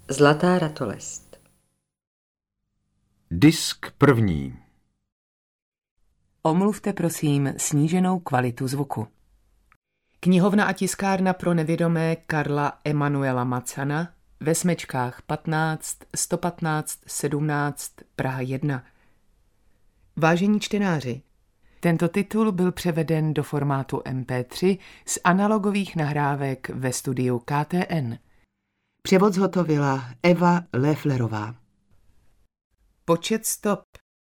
Zlatá ratolest. Disk první. Omluvte prosím sníženou kvalitu zvuku. Knihovna a tiskárna pro nevědomé Karla Emanuela Macana ve Smečkách 15 115 17 Praha 1. Vážení čtenáři, tento titul byl převeden do formátu MP3 z analogových nahrávek ve studiu KTN. Převod zhotovila Eva Lefflerová. Počet stop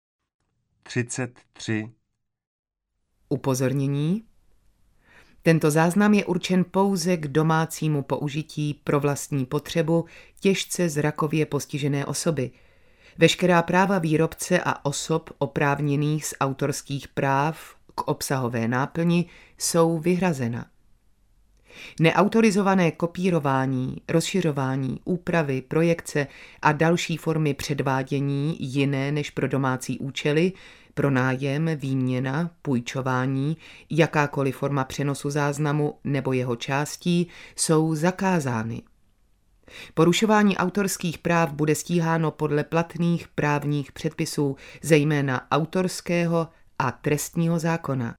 33. Upozornění. Tento záznam je určen pouze k domácímu použití pro vlastní potřebu těžce zrakově postižené osoby. Veškerá práva výrobce a osob oprávněných z autorských práv k obsahové náplni jsou vyhrazena. Neautorizované kopírování, rozšiřování, úpravy, projekce a další formy předvádění jiné než pro domácí účely, pronájem, výměna, půjčování, jakákoliv forma přenosu záznamu nebo jeho částí jsou zakázány. Porušování autorských práv bude stíháno podle platných právních předpisů, zejména autorského a trestního zákona.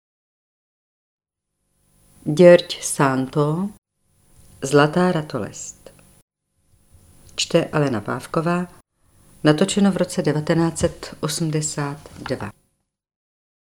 Děrť Santo. Zlatá ratolest. Čte Alena Pávková. Natočeno v roce 1982.